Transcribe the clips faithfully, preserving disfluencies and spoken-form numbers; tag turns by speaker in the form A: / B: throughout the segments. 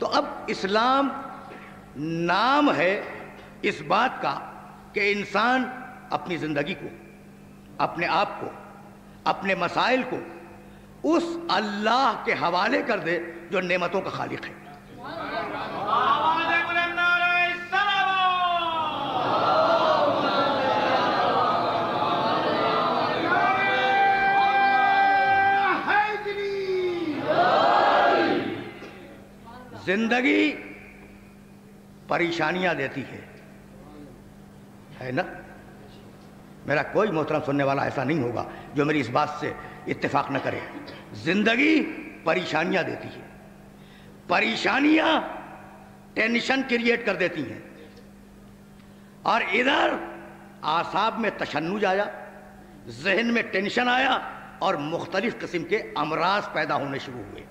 A: تو اب اسلام نام ہے اس بات کا کہ انسان اپنی زندگی کو، اپنے آپ کو، اپنے مسائل کو اس اللہ کے حوالے کر دے جو نعمتوں کا خالق ہے۔ زندگی پریشانیاں دیتی ہے ہے نا؟ میرا کوئی محترم سننے والا ایسا نہیں ہوگا جو میری اس بات سے اتفاق نہ کرے۔ زندگی پریشانیاں دیتی ہے، پریشانیاں ٹینشن کریٹ کر دیتی ہیں، اور ادھر اعصاب میں تشنج آیا، ذہن میں ٹینشن آیا، اور مختلف قسم کے امراض پیدا ہونے شروع ہوئے۔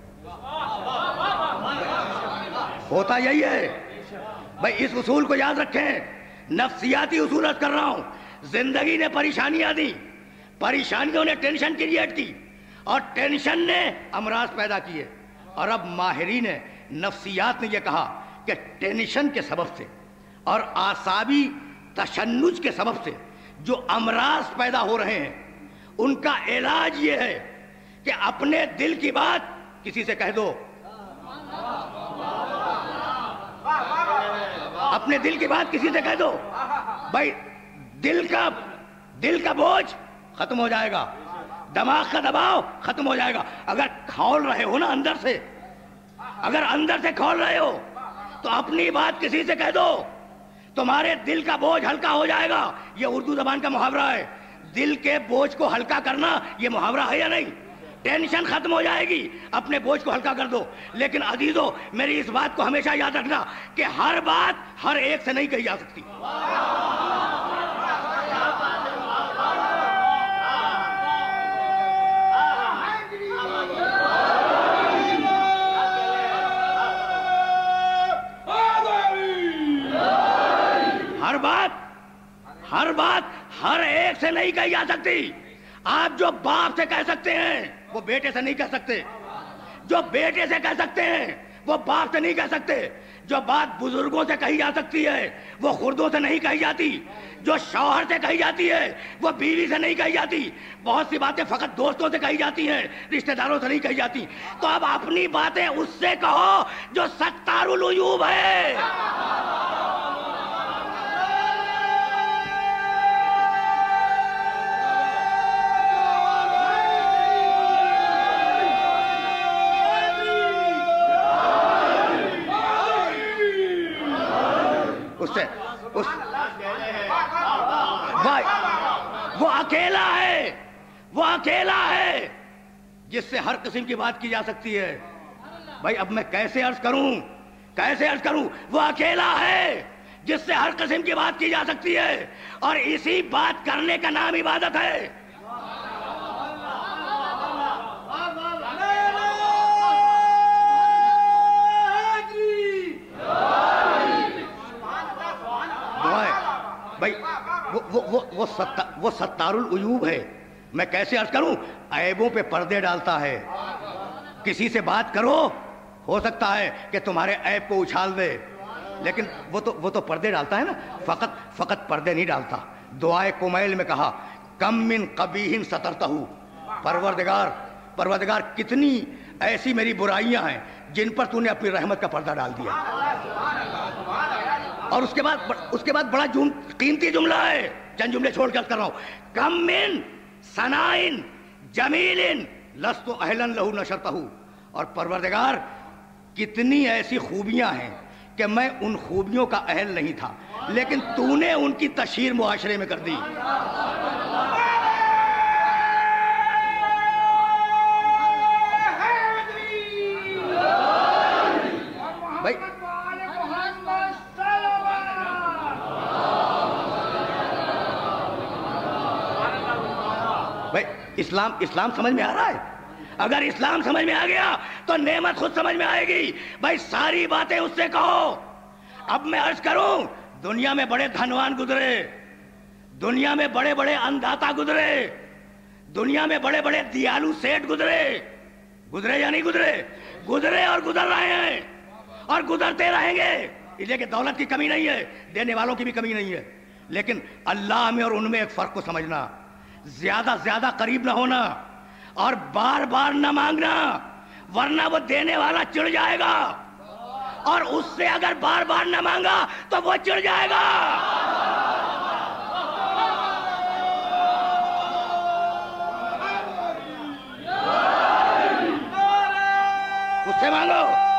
A: ہوتا یہی ہے بھائی، اس اصول کو یاد رکھیں، نفسیاتی اصول کر رہا ہوں۔ زندگی نے پریشانیاں دی، پریشانیوں نے ٹینشن کریٹ کی، اور ٹینشن نے امراض پیدا کیے، اور اب ماہرین نفسیات نے یہ کہا کہ ٹینشن کے سبب سے اور اعصابی تشنج کے سبب سے جو امراض پیدا ہو رہے ہیں ان کا علاج یہ ہے کہ اپنے دل کی بات کسی سے کہہ دو، اپنے دل کی بات کسی سے کہہ دو، بھائی دل کا دل کا بوجھ ختم ہو جائے گا، دماغ کا دباؤ ختم ہو جائے گا۔ اگر کھول رہے ہو نا اندر سے، اگر اندر سے کھول رہے ہو تو اپنی بات کسی سے کہہ دو، تمہارے دل کا بوجھ ہلکا ہو جائے گا۔ یہ اردو زبان کا محاورہ ہے، دل کے بوجھ کو ہلکا کرنا، یہ محاورہ ہے یا نہیں؟ ٹینشن ختم ہو جائے گی، اپنے بوجھ کو ہلکا کر دو۔ لیکن عزیزو، میری اس بات کو ہمیشہ یاد رکھنا کہ ہر بات ہر ایک سے نہیں کہی جا سکتی۔ ہر بات ہر بات ہر ایک سے نہیں کہی جا سکتی۔ آپ جو باپ سے کہہ سکتے ہیں وہ بیٹے سے نہیں کہہ سکتے، جو بیٹے سے کہہ سکتے ہیں وہ باپ سے نہیں کہہ سکتے، جو بات بزرگوں سے کہی جا سکتی ہے وہ خردوں سے نہیں کہی جاتی، جو شوہر سے کہی جاتی ہے وہ بیوی سے نہیں کہی جاتی، بہت سی باتیں فقط دوستوں سے کہی جاتی ہیں، رشتہ داروں سے نہیں کہی جاتی۔ تو اب اپنی باتیں اس سے کہو جو ستار العیوب ہے۔ اس سے اس بھائی وہ اکیلا ہے، وہ اکیلا ہے جس سے ہر قسم کی بات کی جا سکتی ہے۔ بھائی اب میں کیسے عرض کروں کیسے عرض کروں وہ اکیلا ہے جس سے ہر قسم کی بات کی جا سکتی ہے، اور اسی بات کرنے کا نام عبادت ہے۔ بھائی وہ وہ وہ وہ ستار العیوب ہے۔ میں کیسے عرض کروں؟ عیبوں پہ پردے ڈالتا ہے۔ کسی سے بات کرو، ہو سکتا ہے کہ تمہارے عیب کو اچھال دے، لیکن وہ تو وہ تو پردے ڈالتا ہے نا، فقط فقط پردے نہیں ڈالتا۔ دعائے کمیل میں کہا کم من قبیح سترتہ، پروردگار پروردگار کتنی ایسی میری برائیاں ہیں جن پر تو نے اپنی رحمت کا پردہ ڈال دیا۔ اور اس کے بعد اس کے بعد بڑا قیمتی جملہ ہے، چند جملے چھوڑ کر کر رہا ہوں۔ کم من ثناء جمیل لست اہلا لہ نشرتہ، اور پروردگار کتنی ایسی خوبیاں ہیں کہ میں ان خوبیوں کا اہل نہیں تھا، لیکن تو نے ان کی تشہیر معاشرے میں کر دی۔ بھائی بھائی اسلام اسلام سمجھ میں آ رہا ہے؟ اگر اسلام سمجھ میں آ گیا تو نعمت خود سمجھ میں آئے گی۔ بھائی ساری باتیں اس سے کہو۔ اب میں عرض کروں، دنیا میں بڑے دھنوان گزرے، دنیا میں بڑے بڑے انداتا گزرے، دنیا میں بڑے بڑے دیالو سیٹ گزرے، گزرے یا نہیں گزرے؟ گزرے اور گزر رہے ہیں۔ اور گزرتے رہیں گے، اس لیے کہ دولت کی کمی نہیں ہے، دینے والوں کی بھی کمی نہیں ہے، لیکن اللہ میں اور ان میں ایک فرق کو سمجھنا، زیادہ زیادہ قریب نہ ہونا اور بار بار نہ مانگنا، ورنہ وہ دینے والا چڑ جائے گا، اور اس سے اگر بار بار نہ مانگا تو وہ چڑ جائے گا۔ اس سے مانگو